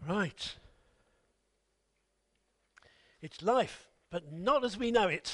Right. It's life, but not as we know it.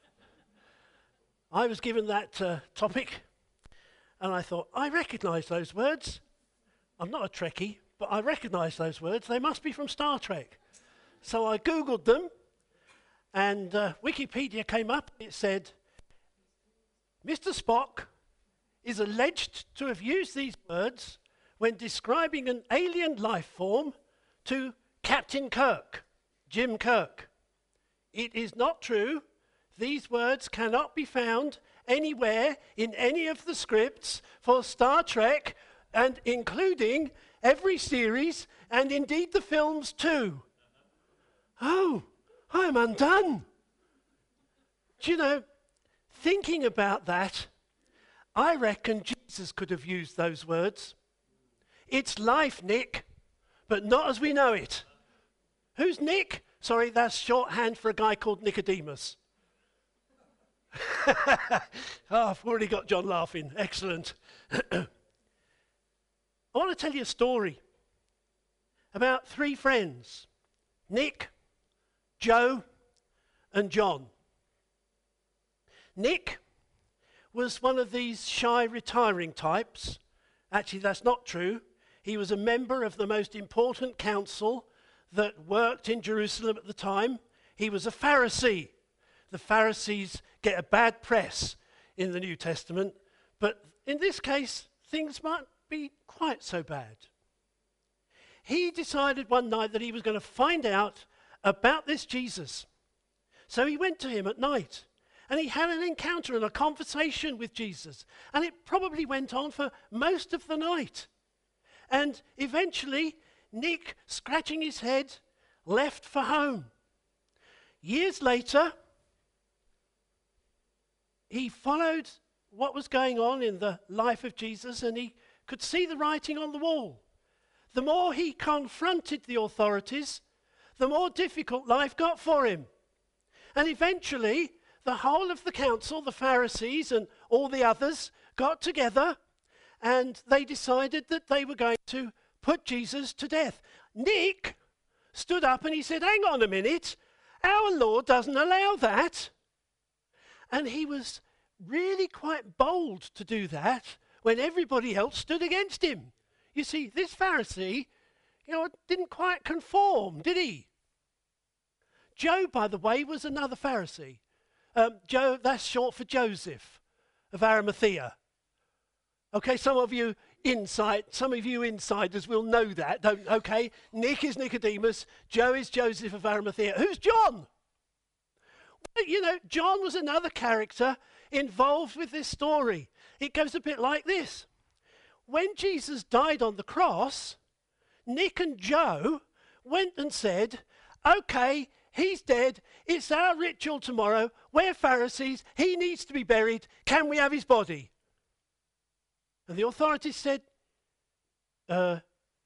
I was given that topic, and I thought, I recognise those words. I'm not a Trekkie, but I recognise those words. They must be from Star Trek. So I Googled them, and Wikipedia came up. It said, Mr. Spock is alleged to have used these words when describing an alien life form to Captain Kirk, Jim Kirk. It is not true. These words cannot be found anywhere in any of the scripts for Star Trek, and including every series, and indeed the films too. Oh, I'm undone. Do you know, thinking about that, I reckon Jesus could have used those words. It's life, Nick, but not as we know it. Who's Nick? Sorry, that's shorthand for a guy called Nicodemus. I've already got John laughing. Excellent. I want to tell you a story about three friends, Nick, Joe, and John. Nick was one of these shy, retiring types. Actually, that's not true. He was a member of the most important council that worked in Jerusalem at the time. He was a Pharisee. The Pharisees get a bad press in the New Testament, but in this case, things might be quite so bad. He decided one night that he was going to find out about this Jesus. So he went to him at night, and he had an encounter and a conversation with Jesus, and it probably went on for most of the night. And eventually, Nick, scratching his head, left for home. Years later, he followed what was going on in the life of Jesus, and he could see the writing on the wall. The more he confronted the authorities, the more difficult life got for him. And eventually, the whole of the council, the Pharisees and all the others, got together, and they decided that they were going to put Jesus to death. Nick stood up and he said, hang on a minute, our law doesn't allow that. And he was really quite bold to do that when everybody else stood against him. You see, this Pharisee, didn't quite conform, did he? Joe, by the way, was another Pharisee. Joe, that's short for Joseph of Arimathea. Okay, some of you insiders will know that, okay? Nick is Nicodemus, Joe is Joseph of Arimathea. Who's John? Well, John was another character involved with this story. It goes a bit like this. When Jesus died on the cross, Nick and Joe went and said, okay, he's dead, it's our ritual tomorrow, we're Pharisees, he needs to be buried, can we have his body? And the authorities said, yeah.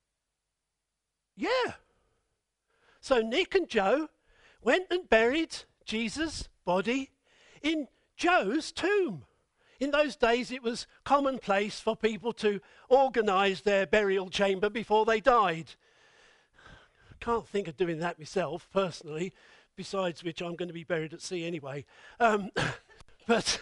So Nick and Joe went and buried Jesus' body in Joe's tomb. In those days, it was commonplace for people to organise their burial chamber before they died. Can't think of doing that myself, personally, besides which I'm going to be buried at sea anyway. But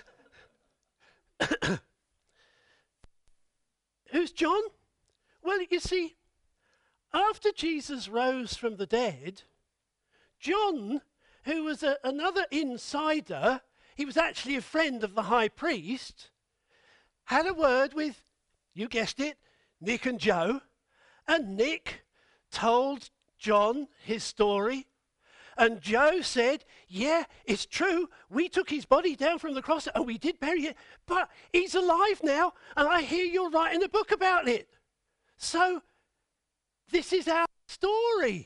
who's John? Well, you see, after Jesus rose from the dead, John, who was another insider, he was actually a friend of the high priest, had a word with, you guessed it, Nick and Joe, and Nick told John his story, and Joe said, yeah, it's true, we took his body down from the cross and we did bury it, but he's alive now, and I hear you're writing a book about it. So, this is our story.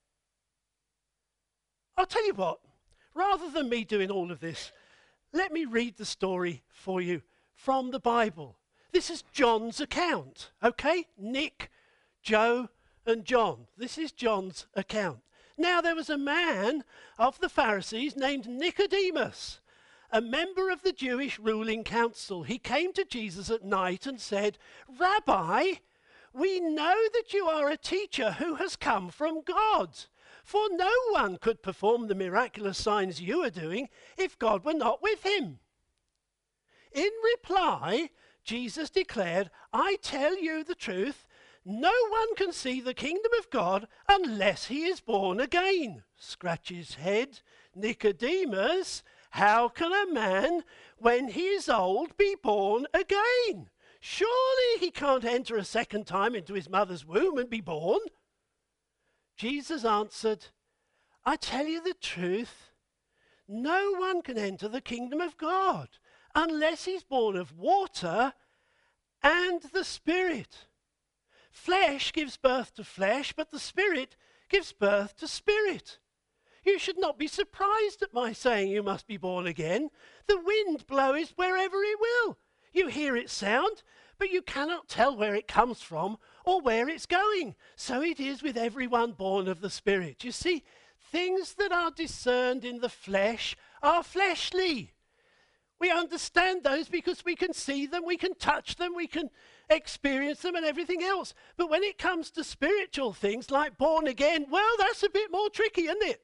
I'll tell you what, rather than me doing all of this, let me read the story for you from the Bible. This is John's account, okay? Nick, Joe, and John. This is John's account. Now there was a man of the Pharisees named Nicodemus, a member of the Jewish ruling council. He came to Jesus at night and said, Rabbi, we know that you are a teacher who has come from God. For no one could perform the miraculous signs you are doing if God were not with him." In reply, Jesus declared, "I tell you the truth, no one can see the kingdom of God unless he is born again." Scratch his head. "Nicodemus, how can a man, when he is old, be born again? Surely he can't enter a second time into his mother's womb and be born." Jesus answered, "I tell you the truth, no one can enter the kingdom of God unless he's born of water and the Spirit. Flesh gives birth to flesh, but the Spirit gives birth to spirit. You should not be surprised at my saying you must be born again. The wind blows wherever it will. You hear its sound, but you cannot tell where it comes from or where it's going. So it is with everyone born of the Spirit. You see, things that are discerned in the flesh are fleshly. We understand those because we can see them, we can touch them, we can experience them and everything else. But when it comes to spiritual things like born again, well, that's a bit more tricky, isn't it?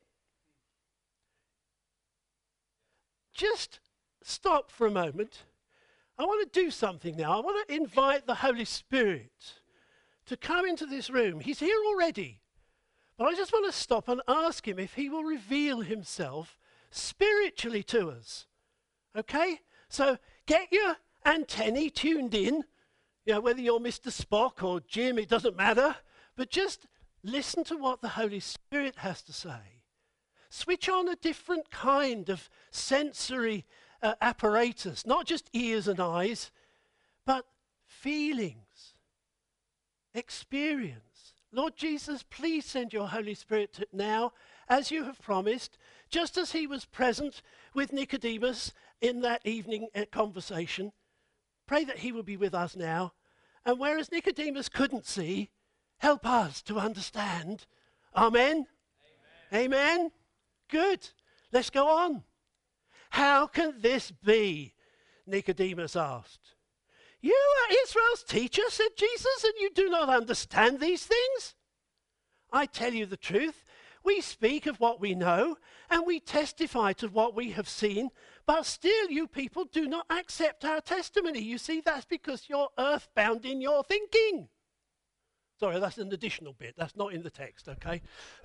Just stop for a moment. I want to do something now. I want to invite the Holy Spirit to come into this room. He's here already. But I just want to stop and ask him if he will reveal himself spiritually to us. Okay? So get your antennae tuned in. You know, whether you're Mr. Spock or Jim, it doesn't matter. But just listen to what the Holy Spirit has to say. Switch on a different kind of sensory apparatus, not just ears and eyes, but feelings, experience. Lord Jesus, please send your Holy Spirit now, as you have promised, just as he was present with Nicodemus in that evening conversation. Pray that he will be with us now. And whereas Nicodemus couldn't see, help us to understand. Amen? Amen. Amen? Good. Let's go on. "How can this be?" Nicodemus asked. "You are Israel's teacher," said Jesus, "and you do not understand these things? I tell you the truth. We speak of what we know, and we testify to what we have seen, but still you people do not accept our testimony. You see, that's because you're earthbound in your thinking." Sorry, that's an additional bit. That's not in the text, okay?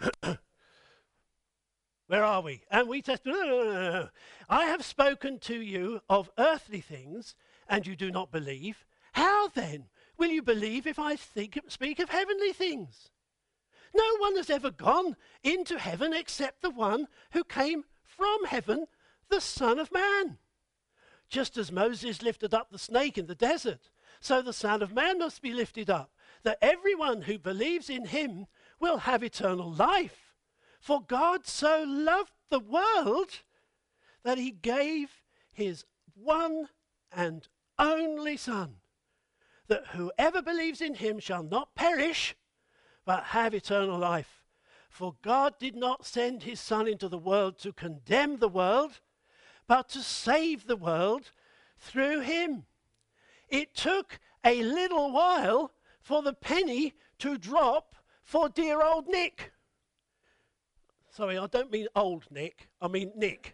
Where are we? "And we testify. No. I have spoken to you of earthly things, and you do not believe. How then will you believe if I speak of heavenly things? No one has ever gone into heaven except the one who came from heaven, the Son of Man. Just as Moses lifted up the snake in the desert, so the Son of Man must be lifted up, that everyone who believes in him will have eternal life. For God so loved the world that he gave his one and only Son, that whoever believes in him shall not perish, but have eternal life. For God did not send his Son into the world to condemn the world, but to save the world through him. It took a little while for the penny to drop for dear old Nick." Sorry, I don't mean old Nick. I mean Nick.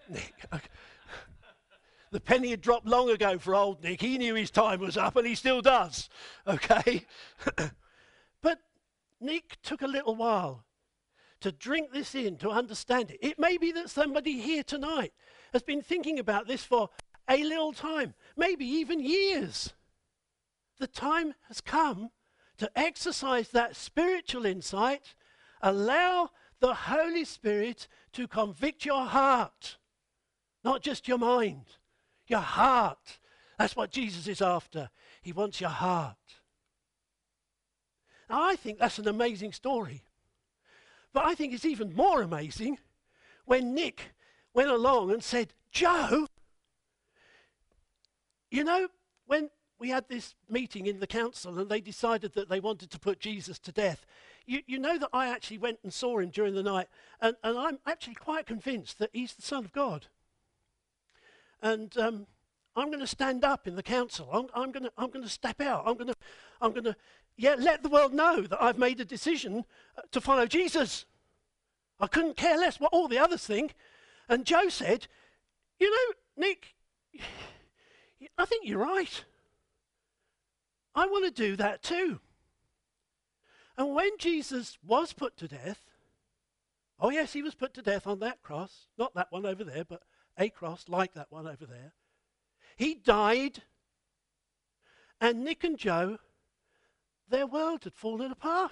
The penny had dropped long ago for old Nick. He knew his time was up, and he still does. Okay? But Nick took a little while to drink this in, to understand it. It may be that somebody here tonight has been thinking about this for a little time, maybe even years. The time has come to exercise that spiritual insight, allow the Holy Spirit to convict your heart, not just your mind, your heart. That's what Jesus is after. He wants your heart. Now, I think that's an amazing story. But I think it's even more amazing when Nick went along and said, "Joe, you know, when we had this meeting in the council and they decided that they wanted to put Jesus to death, you know that I actually went and saw him during the night, and I'm actually quite convinced that he's the Son of God. And I'm going to stand up in the council. I'm going to step out. I'm going to yet let the world know that I've made a decision to follow Jesus. I couldn't care less what all the others think. And Joe said, you know, Nick, I think you're right. I want to do that too. And when Jesus was put to death, oh yes, he was put to death on that cross, not that one over there, but a cross like that one over there. He died, and Nick and Joe, their world had fallen apart.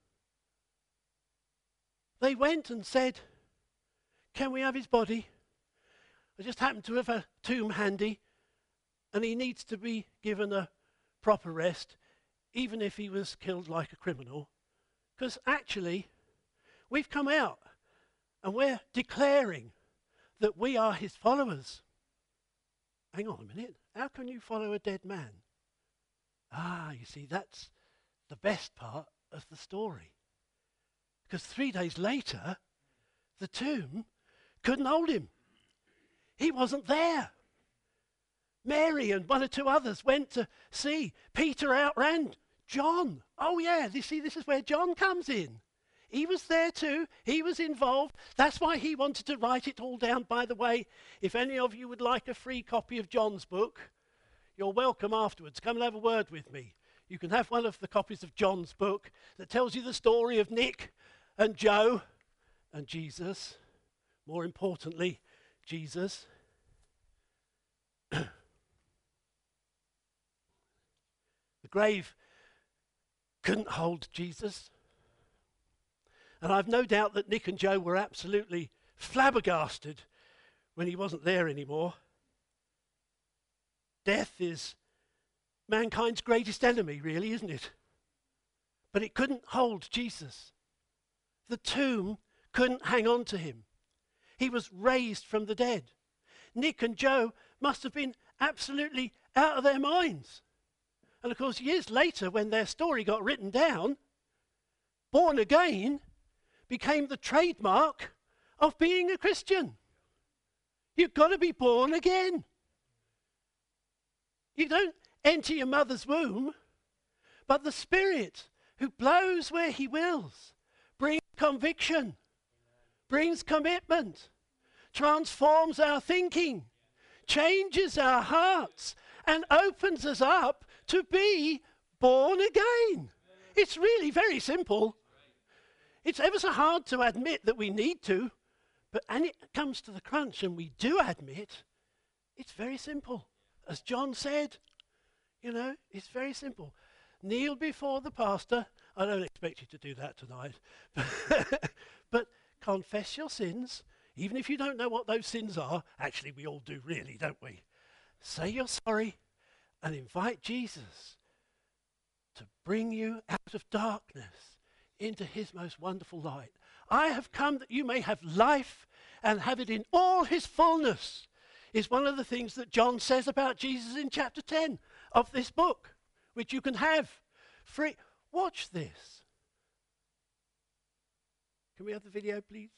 They went and said, can we have his body? I just happen to have a tomb handy, and he needs to be given a proper rest, even if he was killed like a criminal. Because actually, we've come out and we're declaring that we are his followers. Hang on a minute. How can you follow a dead man? You see, that's the best part of the story. Because 3 days later, the tomb couldn't hold him. He wasn't there. Mary and one or two others went to see. Peter outran John. Oh yeah, you see, this is where John comes in. He was there too. He was involved. That's why he wanted to write it all down. By the way, if any of you would like a free copy of John's book, you're welcome afterwards. Come and have a word with me. You can have one of the copies of John's book that tells you the story of Nick and Joe and Jesus. More importantly, Jesus. The grave couldn't hold Jesus. And I've no doubt that Nick and Joe were absolutely flabbergasted when he wasn't there anymore. Death is mankind's greatest enemy, really, isn't it? But it couldn't hold Jesus. The tomb couldn't hang on to him. He was raised from the dead. Nick and Joe must have been absolutely out of their minds. And of course, years later, when their story got written down, born again became the trademark of being a Christian. You've got to be born again. You don't enter your mother's womb, but the Spirit who blows where he wills brings conviction, brings commitment, transforms our thinking, changes our hearts, and opens us up to be born again. It's really very simple. It's ever so hard to admit that we need to, but when it comes to the crunch and we do admit, it's very simple. As John said, you know, it's very simple. Kneel before the pastor. I don't expect you to do that tonight. But confess your sins, even if you don't know what those sins are. Actually, we all do really, don't we? Say you're sorry and invite Jesus to bring you out of darkness into his most wonderful light. I have come that you may have life and have it in all his fullness, is one of the things that John says about Jesus in chapter 10 of this book, which you can have free. Watch this. Can we have the video, please?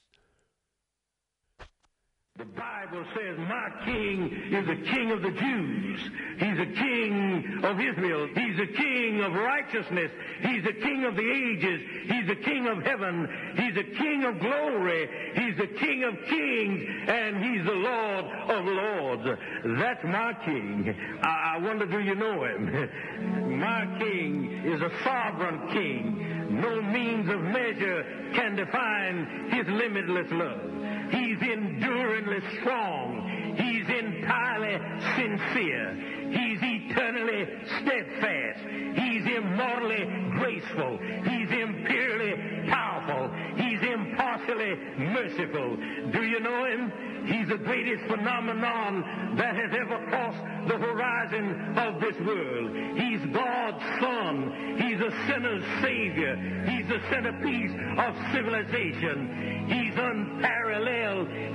The Bible says, my king is the king of the Jews. He's the king of Israel. He's the king of righteousness. He's the king of the ages. He's the king of heaven. He's the king of glory. He's the king of kings. And he's the Lord of lords. That's my king. I wonder, do you know him? My king is a sovereign king. No means of measure can define his limitless love. He's enduringly strong. He's entirely sincere. He's eternally steadfast. He's immortally graceful. He's imperially powerful. He's impartially merciful. Do you know him? He's the greatest phenomenon that has ever crossed the horizon of this world. He's God's Son. He's a sinner's Savior. He's the centerpiece of civilization. He's unparalleled. He's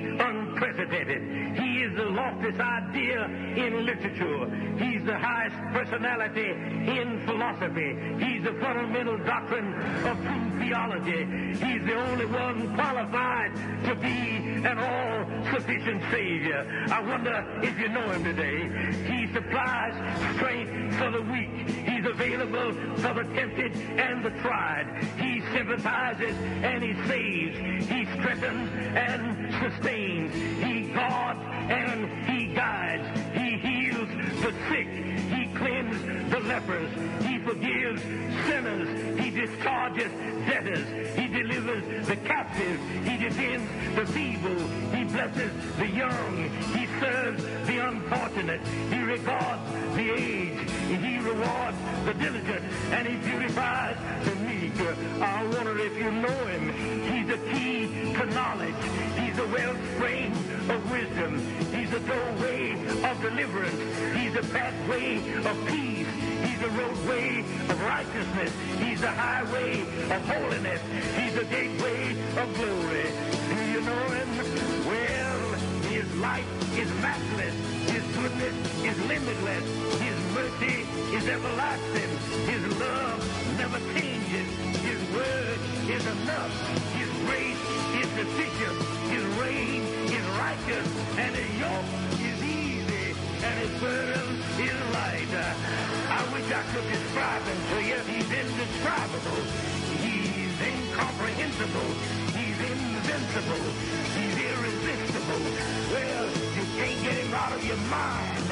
unprecedented. He is the loftiest idea in literature. He's the highest personality in philosophy. He's the fundamental doctrine of true theology. He's the only one qualified to be an all-sufficient Savior. I wonder if you know him today. He supplies strength for the weak. He's available for the tempted and the tried. He sympathizes and he saves. He strengthens and sustains. He guards and he guides. He heals the sick. He cleanses the lepers. He forgives sinners. He discharges debtors. He delivers the captive. He defends the feeble. He blesses the young. He serves the unfortunate. He regards the aged. He rewards the diligent. And he purifies the meek. I wonder if you know him. He's the key to knowledge. He's the wellspring of wisdom. He's the doorway of deliverance. He's the pathway of peace. He's the roadway of righteousness. He's the highway of holiness. He's the gateway of glory. Do you know him? Well, his light is matchless. His goodness is limitless. His mercy is everlasting. His love never changes. His word is enough. His grace is sufficient. His reign is righteous. And his yoke is easy. And his burden is light. I wish I could describe him to you. He's indescribable. He's incomprehensible. He's invincible. He's irresistible. Well, you can't get him out of your mind.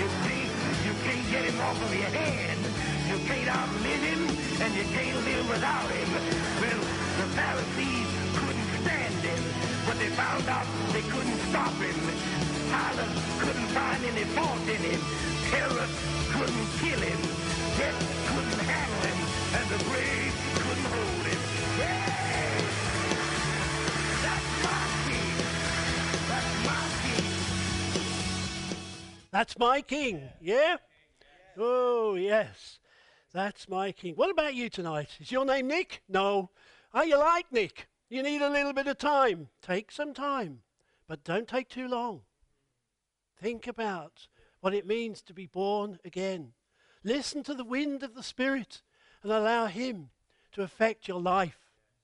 You can't get him off of your hand. You can't outlive him, and you can't live without him. Well, the Pharisees couldn't stand him, but they found out they couldn't stop him. Pilate couldn't find any fault in him. Herod couldn't kill him. Death couldn't handle him, and the grave couldn't hold him. Hey! That's my king. That's my king. That's my king, yeah? Oh, yes. That's my king. What about you tonight? Is your name Nick? No. Are you like Nick? You need a little bit of time. Take some time, but don't take too long. Think about what it means to be born again. Listen to the wind of the Spirit and allow him to affect your life.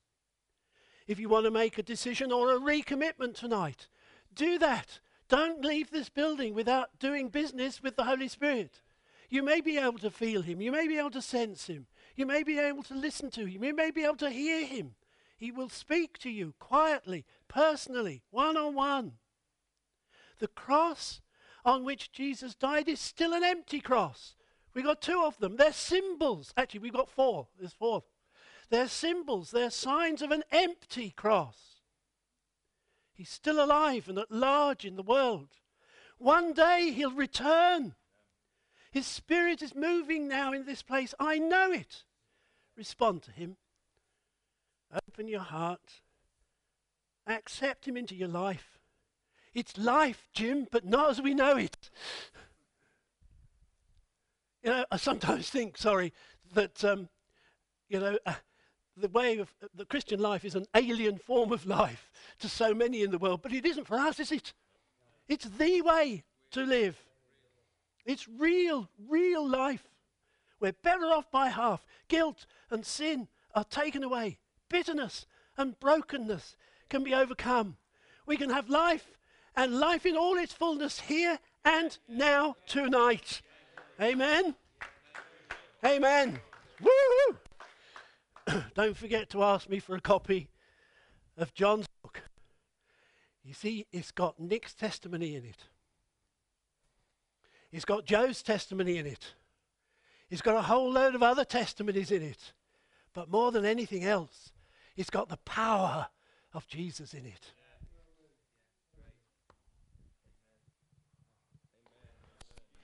If you want to make a decision or a recommitment tonight, do that. Don't leave this building without doing business with the Holy Spirit. You may be able to feel him. You may be able to sense him. You may be able to listen to him. You may be able to hear him. He will speak to you quietly, personally, one-on-one. The cross on which Jesus died is still an empty cross. We got two of them. They're symbols. Actually, we've got four. There's four. They're symbols. They're signs of an empty cross. He's still alive and at large in the world. One day he'll return. His Spirit is moving now in this place. I know it. Respond to him. Open your heart. Accept him into your life. It's life, Jim, but not as we know it. You know, I sometimes think, that, the way of the Christian life is an alien form of life to so many in the world, but it isn't for us, is it? It's the way to live. It's real life. We're better off by half. Guilt and sin are taken away. Bitterness and brokenness can be overcome. We can have life, and life in all its fullness here and now tonight. Amen? Amen. Woo-hoo! Don't forget to ask me for a copy of John's book. You see, it's got Nick's testimony in it. It's got Joe's testimony in it. It's got a whole load of other testimonies in it. But more than anything else, it's got the power of Jesus in it.